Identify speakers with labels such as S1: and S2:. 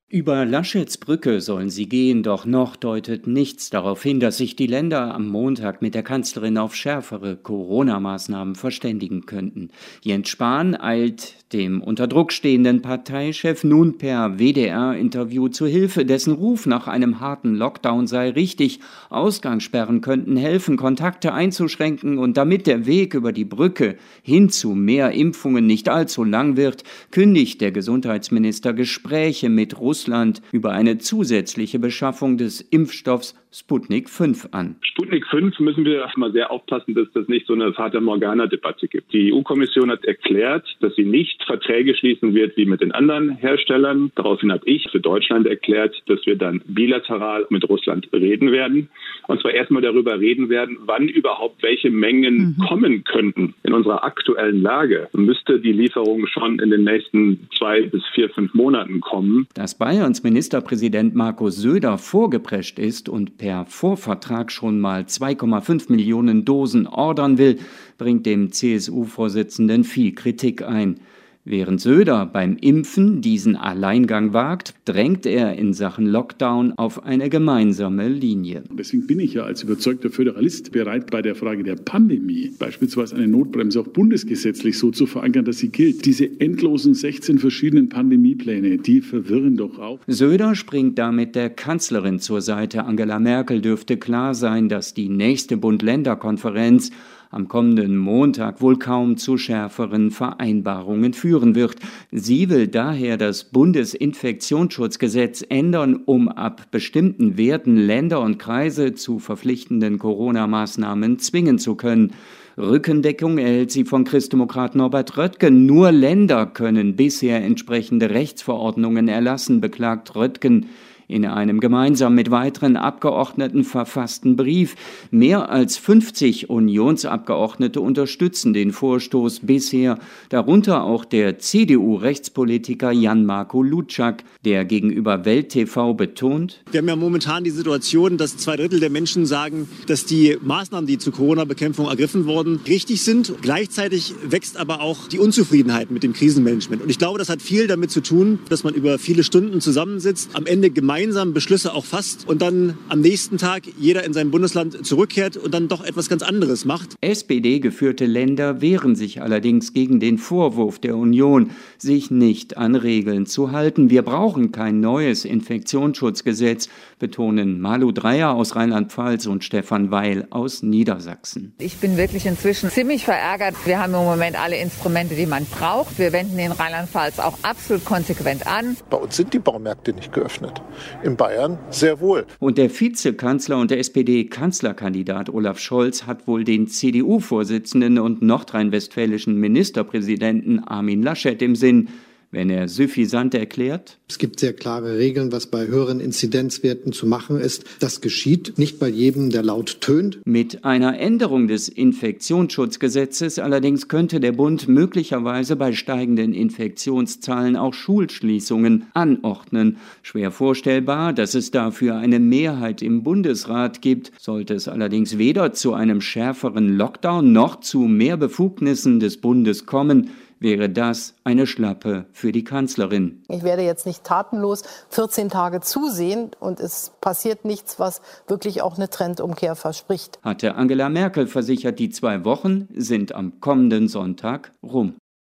S1: Über Laschets Brücke sollen sie gehen, doch noch deutet nichts darauf hin, dass sich die Länder am Montag mit der Kanzlerin auf schärfere Corona-Maßnahmen verständigen könnten. Jens Spahn eilt dem unter Druck stehenden Parteichef nun per WDR-Interview zu Hilfe. Dessen Ruf nach einem harten Lockdown sei richtig. Ausgangssperren könnten helfen, Kontakte einzuschränken, und damit der Weg über die Brücke hin zu mehr Impfungen nicht allzu lang wird, kündigt der Gesundheitsminister Gespräche mit Russland über eine zusätzliche Beschaffung des Impfstoffs Sputnik 5 an.
S2: Sputnik 5 müssen wir erstmal sehr aufpassen, dass das nicht so eine Fata Morgana-Debatte gibt. Die EU-Kommission hat erklärt, dass sie nicht Verträge schließen wird wie mit den anderen Herstellern. Daraufhin habe ich für Deutschland erklärt, dass wir dann bilateral mit Russland reden werden. Und zwar erstmal darüber reden werden, wann überhaupt welche Mengen kommen könnten. In unserer aktuellen Lage müsste die Lieferung schon in den nächsten 2 bis 4, 5 Monaten kommen.
S1: Dass Bayerns Ministerpräsident Markus Söder vorgeprescht ist und per Vorvertrag schon mal 2,5 Millionen Dosen ordern will, bringt dem CSU-Vorsitzenden viel Kritik ein. Während Söder beim Impfen diesen Alleingang wagt, drängt er in Sachen Lockdown auf eine gemeinsame Linie.
S3: Deswegen bin ich ja als überzeugter Föderalist bereit, bei der Frage der Pandemie beispielsweise eine Notbremse auch bundesgesetzlich so zu verankern, dass sie gilt. Diese endlosen 16 verschiedenen Pandemiepläne, die verwirren doch auch.
S1: Söder springt damit der Kanzlerin zur Seite. Angela Merkel dürfte klar sein, dass die nächste Bund-Länder-Konferenz am kommenden Montag wohl kaum zu schärferen Vereinbarungen führen wird. Sie will daher das Bundesinfektionsschutzgesetz ändern, um ab bestimmten Werten Länder und Kreise zu verpflichtenden Corona-Maßnahmen zwingen zu können. Rückendeckung erhält sie von Christdemokrat Norbert Röttgen. Nur Länder können bisher entsprechende Rechtsverordnungen erlassen, beklagt Röttgen in einem gemeinsam mit weiteren Abgeordneten verfassten Brief. Mehr als 50 Unionsabgeordnete unterstützen den Vorstoß bisher, darunter auch der CDU-Rechtspolitiker Jan-Marco Lutschak, der gegenüber Welt TV betont:
S4: Wir haben ja momentan die Situation, dass 2/3 der Menschen sagen, dass die Maßnahmen, die zur Corona-Bekämpfung ergriffen wurden, richtig sind. Gleichzeitig wächst aber auch die Unzufriedenheit mit dem Krisenmanagement. Und ich glaube, das hat viel damit zu tun, dass man über viele Stunden zusammensitzt, am Ende gemeinsam Beschlüsse auch fasst und dann am nächsten Tag jeder in sein Bundesland zurückkehrt und dann doch etwas ganz anderes macht.
S1: SPD-geführte Länder wehren sich allerdings gegen den Vorwurf der Union, sich nicht an Regeln zu halten. Wir brauchen kein neues Infektionsschutzgesetz, betonen Malu Dreyer aus Rheinland-Pfalz und Stefan Weil aus Niedersachsen.
S5: Ich bin wirklich inzwischen ziemlich verärgert. Wir haben im Moment alle Instrumente, die man braucht. Wir wenden in Rheinland-Pfalz auch absolut konsequent an.
S6: Bei uns sind die Baumärkte nicht geöffnet. In Bayern sehr wohl.
S1: Und der Vizekanzler und der SPD-Kanzlerkandidat Olaf Scholz hat wohl den CDU-Vorsitzenden und nordrhein-westfälischen Ministerpräsidenten Armin Laschet im Sinn, wenn er suffisant erklärt:
S7: Es gibt sehr klare Regeln, was bei höheren Inzidenzwerten zu machen ist. Das geschieht nicht bei jedem, der laut tönt.
S1: Mit einer Änderung des Infektionsschutzgesetzes allerdings könnte der Bund möglicherweise bei steigenden Infektionszahlen auch Schulschließungen anordnen. Schwer vorstellbar, dass es dafür eine Mehrheit im Bundesrat gibt. Sollte es allerdings weder zu einem schärferen Lockdown noch zu mehr Befugnissen des Bundes kommen, wäre das eine Schlappe für die Kanzlerin.
S8: Ich werde jetzt nicht tatenlos 14 Tage zusehen und es passiert nichts, was wirklich auch eine Trendumkehr verspricht.
S1: Hatte Angela Merkel versichert, die 2 Wochen sind am kommenden Sonntag rum.